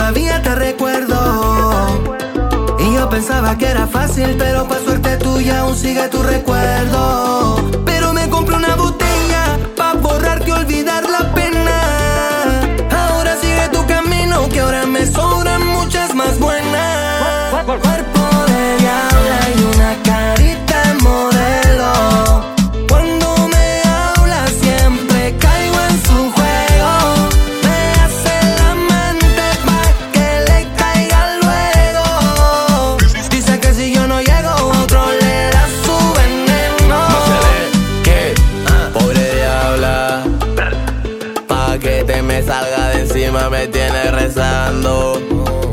todavía te recuerdo. Y yo pensaba que era fácil, pero pa' suerte tuya aún sigue tu recuerdo. Pero me compré una botella pa' borrarte y olvidar la pena. Ahora sigue tu camino, que ahora me sobran muchas más buenas. Cuerpo de diabla y una carita de modelo. Cuando me habla siempre caigo en su juego. Me hace la mente pa' que le caiga luego. Dice que si yo no llego, otro le da su veneno. ¿Qué? Pobre diabla, pa' que te me salga de encima me tienes rezando.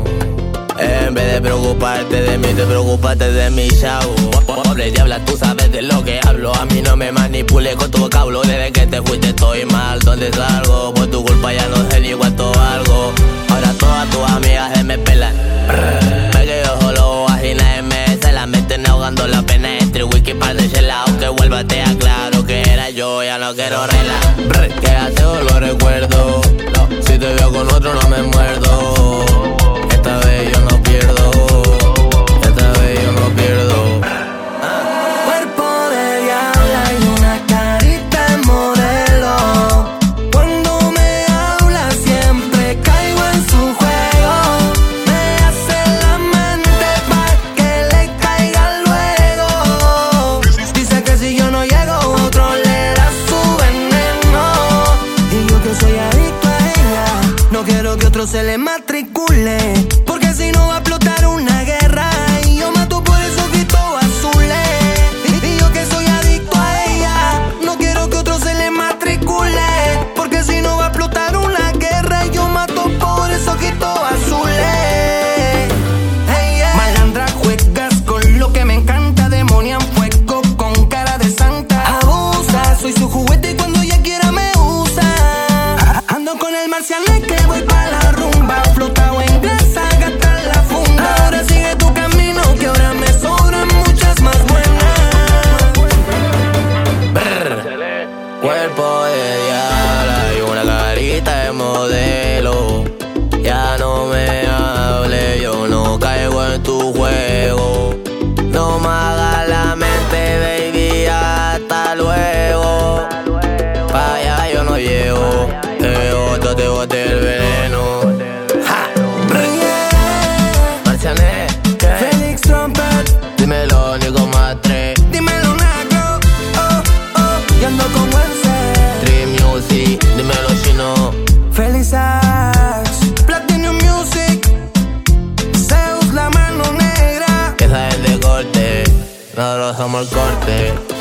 En vez de preocuparte de mí, te preocupaste de mi chavo. Pobre diabla, tú sabes de lo que hablo. A mí no me manipules con tu vocablo. Desde que te fuiste estoy mal, ¿dónde salgo? Por tu culpa ya no sé ni cuánto valgo. Ahora todas tus amigas se me pelan. Me quedo solo, así nadie me se la meten ahogando la pena entre whisky par de chela. Aunque vuelva te aclaro que era yo, ya no quiero relajar. Que hace lo recuerdo. Si te veo con otro no me muerdo. Esta vez yo no pierdo. Esta vez yo no pierdo. Cuerpo de diabla y una carita de modelo. Cuando me habla siempre caigo en su juego. Me hace la mente pa' que le caiga luego. Dice que si yo no llego, otro le da su veneno. Y yo que soy adicto a ella, no quiero que otro se le matricule, porque si no va a explotar una guerra. Y yo mato por esos ojitos azules. Y yo que soy adicto a ella, no quiero que otro se le matricule, porque si no va a explotar una guerra. Y yo mato por esos ojitos azules. Hey, yeah. Malandra, juegas con lo que me encanta. Demonia en fuego con cara de santa. Abusa, soy su juguete y cuando ella quiera me usa. Ando con el marciané que voy pa' la rumba. Flotado en grasa, gasta la funda. Ahora sigue tu camino, que ahora me sobran muchas más buenas. Cuerpo de diabla y una carita de modelo. Ya no me hables, yo no caigo en tu juego. No me hagas la mente, baby, hasta luego. Pa' allá yo no llego, te boté el veneno. ¡Ja! Marciané, ¿qué? Felix Trumpet, Dímelo, Nico Matre. dímelo Nagro, oh, oh. Y ando con Wences, Dream Music, dímelo Chino. Felix Ax, Platinum Music, Zeus la mano negra. Esa es de corte, nosotros somos el corte.